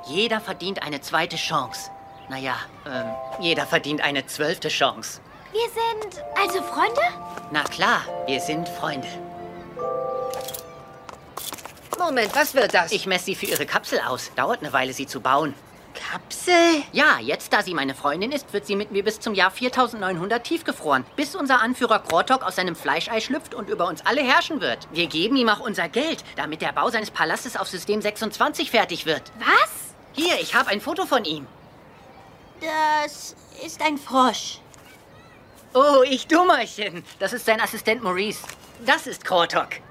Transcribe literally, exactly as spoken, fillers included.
Jeder verdient eine zweite Chance. Naja, ähm, jeder verdient eine zwölfte Chance. Wir sind also Freunde? Na klar, wir sind Freunde. Moment, was wird das? Ich messe sie für ihre Kapsel aus. Dauert eine Weile, sie zu bauen. Kapsel? Ja, jetzt, da sie meine Freundin ist, wird sie mit mir bis zum Jahr viertausendneunhundert tiefgefroren. Bis unser Anführer Krotok aus seinem Fleischei schlüpft und über uns alle herrschen wird. Wir geben ihm auch unser Geld, damit der Bau seines Palastes auf System sechsundzwanzig fertig wird. Was? Hier, ich habe ein Foto von ihm. Das ist ein Frosch. Oh, ich Dummerchen. Das ist sein Assistent Maurice. Das ist Krotok.